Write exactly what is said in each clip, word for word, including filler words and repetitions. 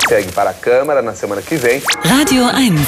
segue para a Câmara na semana que vem. Radio eins.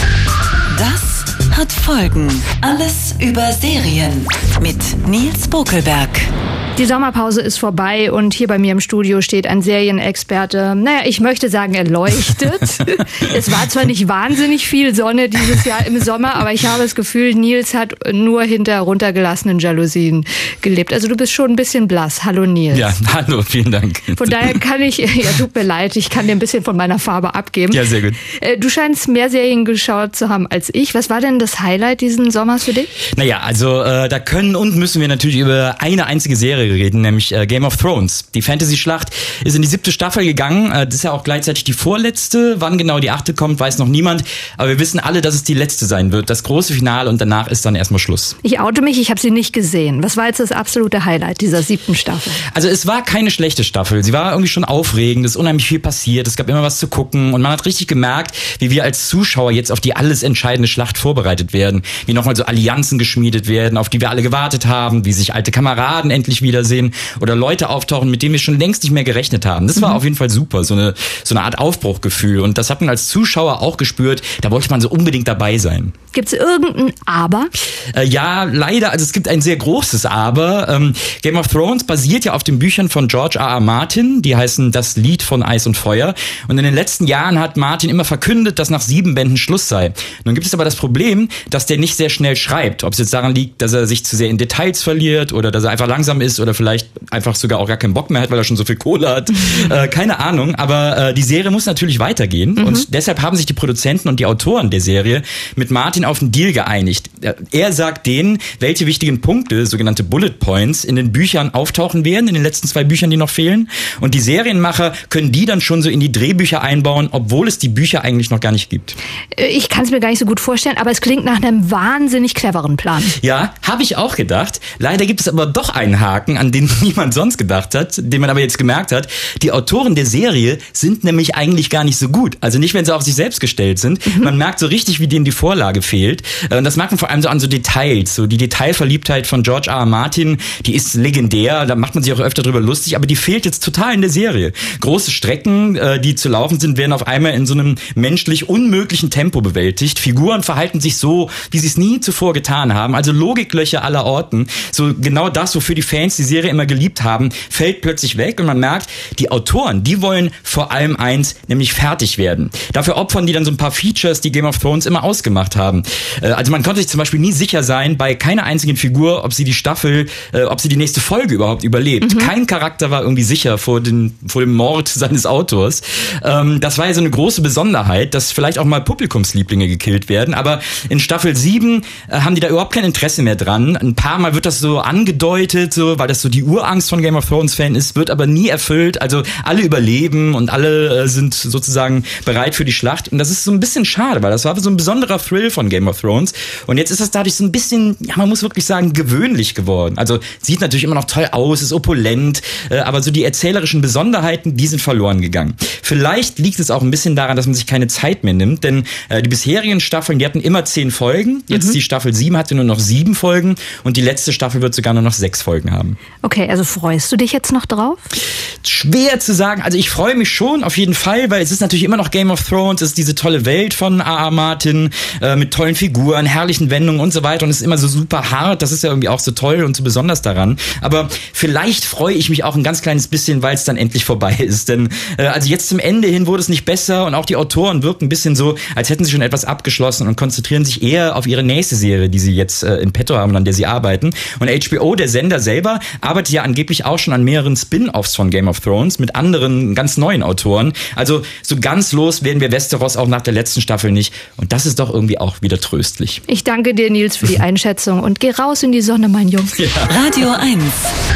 Das hat Folgen. Alles über Serien mit Nils Bokelberg. Die Sommerpause ist vorbei und hier bei mir im Studio steht ein Serienexperte. Naja, ich möchte sagen, er leuchtet. Es war zwar nicht wahnsinnig viel Sonne dieses Jahr im Sommer, aber ich habe das Gefühl, Nils hat nur hinter runtergelassenen Jalousien gelebt. Also du bist schon ein bisschen blass. Hallo Nils. Ja, hallo, vielen Dank. Von daher kann ich, ja tut mir leid, ich kann dir ein bisschen von meiner Farbe abgeben. Ja, sehr gut. Du scheinst mehr Serien geschaut zu haben als ich. Was war denn das Highlight diesen Sommers für dich? Naja, also äh, da können und müssen wir natürlich über eine einzige Serie reden, nämlich äh, Game of Thrones. Die Fantasy-Schlacht ist in die siebte Staffel gegangen. Äh, das ist ja auch gleichzeitig die vorletzte. Wann genau die achte kommt, weiß noch niemand. Aber wir wissen alle, dass es die letzte sein wird. Das große Finale und danach ist dann erstmal Schluss. Ich oute mich, ich habe sie nicht gesehen. Was war jetzt das absolute Highlight dieser siebten Staffel? Also es war keine schlechte Staffel. Sie war irgendwie schon aufregend. Es ist unheimlich viel passiert. Es gab immer was zu gucken. Und man hat richtig gemerkt, wie wir als Zuschauer jetzt auf die alles entscheidende Schlacht vorbereitet werden. Wie nochmal so Allianzen geschmiedet werden, auf die wir alle gewartet haben. Wie sich alte Kameraden endlich wiedersehen. Oder Leute auftauchen, mit denen wir schon längst nicht mehr gerechnet haben. Das war mhm. auf jeden Fall super, so eine so eine Art Aufbruchgefühl. Und das hat man als Zuschauer auch gespürt. Da wollte man so unbedingt dabei sein. Gibt's irgendein Aber? Äh, ja, leider. Also es gibt ein sehr großes Aber. Ähm, Game of Thrones basiert ja auf den Büchern von George R. R. Martin. Die heißen Das Lied von Eis und Feuer. Und in den letzten Jahren hat Martin immer verkündet, dass nach sieben Bänden Schluss sei. Nun gibt es aber das Problem, dass der nicht sehr schnell schreibt. Ob es jetzt daran liegt, dass er sich zu sehr in Details verliert oder dass er einfach langsam ist oder vielleicht einfach sogar auch gar keinen Bock mehr hat, weil er schon so viel Kohle hat. Mhm. Äh, keine Ahnung, aber äh, die Serie muss natürlich weitergehen. Mhm. Und deshalb haben sich die Produzenten und die Autoren der Serie mit Martin auf einen Deal geeinigt. Er sagt denen, welche wichtigen Punkte, sogenannte Bullet Points, in den Büchern auftauchen werden, in den letzten zwei Büchern, die noch fehlen. Und die Serienmacher können die dann schon so in die Drehbücher einbauen, obwohl es die Bücher eigentlich noch gar nicht gibt. Ich kann es mir gar nicht so gut vorstellen, aber es klingt nach einem wahnsinnig cleveren Plan. Ja, habe ich auch gedacht. Leider gibt es aber doch einen Haken, an den niemand sonst gedacht hat, den man aber jetzt gemerkt hat. Die Autoren der Serie sind nämlich eigentlich gar nicht so gut. Also nicht, wenn sie auf sich selbst gestellt sind. Mhm. Man merkt so richtig, wie denen die Vorlage fehlt. Und das merkt man vor allem so an so Details. So die Detailverliebtheit von George R. R. Martin, die ist legendär. Da macht man sich auch öfter drüber lustig. Aber die fehlt jetzt total in der Serie. Große Strecken, die zu laufen sind, werden auf einmal in so einem menschlich unmöglichen Tempo bewältigt. Figuren verhalten sich so, wie sie es nie zuvor getan haben. Also Logiklöcher aller Orten. So genau das, wofür die Fans die Serie immer geliebt haben, fällt plötzlich weg und man merkt, die Autoren, die wollen vor allem eins, nämlich fertig werden. Dafür opfern die dann so ein paar Features, die Game of Thrones immer ausgemacht haben. Also man konnte sich zum Beispiel nie sicher sein, bei keiner einzigen Figur, ob sie die Staffel, ob sie die nächste Folge überhaupt überlebt. Mhm. Kein Charakter war irgendwie sicher vor, den, vor dem Mord seines Autors. Das war ja so eine große Besonderheit, dass vielleicht auch mal Publikumslieblinge gekillt werden, aber in Staffel sieben haben die da überhaupt kein Interesse mehr dran. Ein paar Mal wird das so angedeutet, so, weil das so die Urangst von Game of Thrones Fan ist, wird aber nie erfüllt. Also alle überleben und alle äh, sind sozusagen bereit für die Schlacht. Und das ist so ein bisschen schade, weil das war so ein besonderer Thrill von Game of Thrones. Und jetzt ist das dadurch so ein bisschen, ja, man muss wirklich sagen, gewöhnlich geworden. Also sieht natürlich immer noch toll aus, ist opulent, äh, aber so die erzählerischen Besonderheiten, die sind verloren gegangen. Vielleicht liegt es auch ein bisschen daran, dass man sich keine Zeit mehr nimmt, denn äh, die bisherigen Staffeln, die hatten immer zehn Folgen. Jetzt mhm. die Staffel sieben hatte nur noch sieben Folgen und die letzte Staffel wird sogar nur noch sechs Folgen haben. Okay, also freust du dich jetzt noch drauf? Schwer zu sagen. Also ich freue mich schon auf jeden Fall, weil es ist natürlich immer noch Game of Thrones, es ist diese tolle Welt von R. R. Martin äh, mit tollen Figuren, herrlichen Wendungen und so weiter und es ist immer so super hart. Das ist ja irgendwie auch so toll und so besonders daran. Aber vielleicht freue ich mich auch ein ganz kleines bisschen, weil es dann endlich vorbei ist. Denn äh, also jetzt zum Ende hin wurde es nicht besser und auch die Autoren wirken ein bisschen so, als hätten sie schon etwas abgeschlossen und konzentrieren sich eher auf ihre nächste Serie, die sie jetzt äh, in petto haben und an der sie arbeiten. Und H B O, der Sender selber, arbeitet ja angeblich auch schon an mehreren Spin-Offs von Game of Thrones mit anderen, ganz neuen Autoren. Also so ganz los werden wir Westeros auch nach der letzten Staffel nicht. Und das ist doch irgendwie auch wieder tröstlich. Ich danke dir, Nils, für die Einschätzung und geh raus in die Sonne, mein Junge. Ja. Radio eins.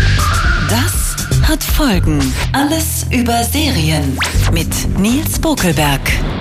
Das hat Folgen. Alles über Serien mit Nils Bokelberg.